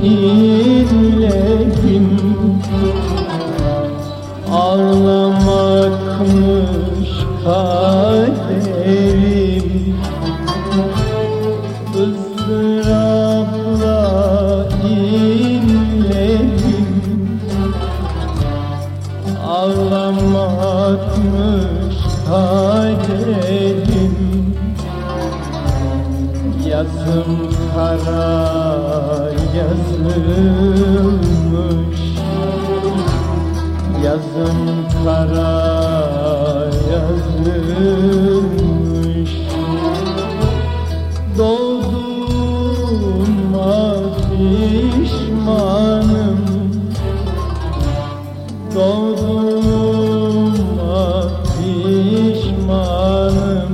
inledim. Ağlamakmış kaderim, ızdırapla inledim. Ağlamakmış kaderim, yazım kara yazılmış, yazım kara yazılmış. Doğduğuma pişmanım, doğduğuma pişmanım,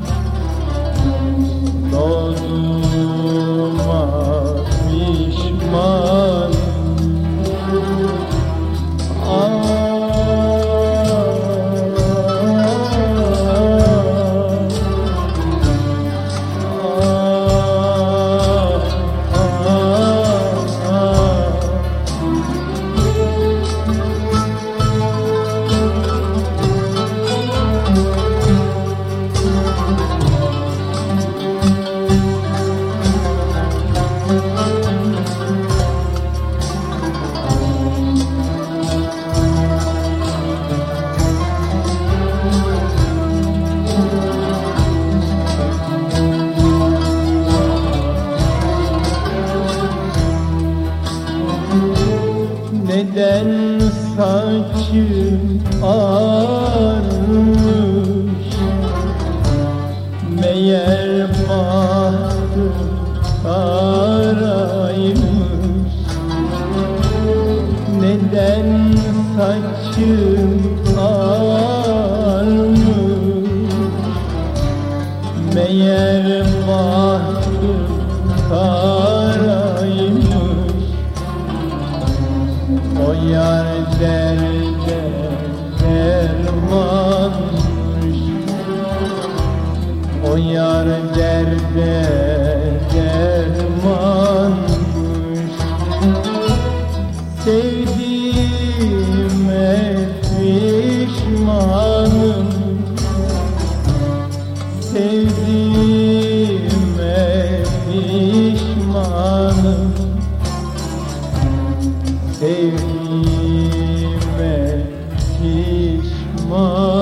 doğduğuma pişmanım. Neden saçım ağarmış, meğer bahtım karaymış. Neden saçım ağarmış, meğer bahtım karaymış. O yar derde dermanmış, o yar derde dermanmış. Sevdiğime pişmanım, sevdiğime pişmanım, sevdiğime pişmanım.